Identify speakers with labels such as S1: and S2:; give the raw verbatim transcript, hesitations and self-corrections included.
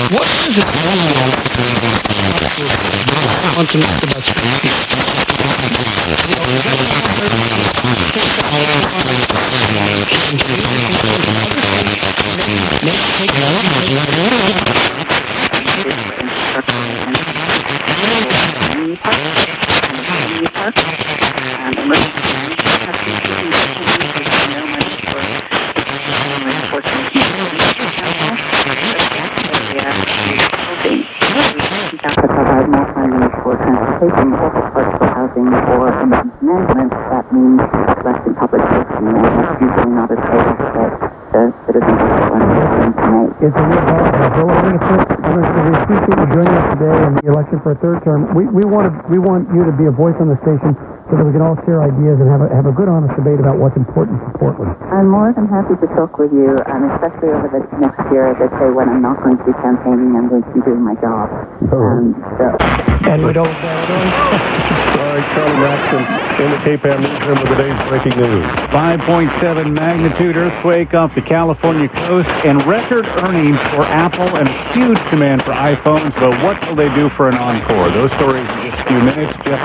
S1: What is it? Want to know about
S2: provide more funding for transportation, also for housing or emergency management. That means less in public safety, and that's usually not a choice that the citizens are willing to make.
S3: It's a real problem. Bill, we're going to we appreciate you joining us today in the election for a third term. We, we, want to, we want you to be a voice on the station so that we can all share ideas and have a, have a good, honest debate about what's important for Portland.
S2: I'm more than happy to talk with you, um, especially over the next year, as I say, when I'm not going to be campaigning, I'm going to be doing my job. Um, so.
S3: And we don't All
S4: right, Charlie Maxson in the K P A M newsroom with the day's breaking news.
S5: five point seven magnitude earthquake off the California coast and record earnings for Apple and a huge demand for iPhones. But what will they do for an encore? Those stories in just a few minutes. Jeff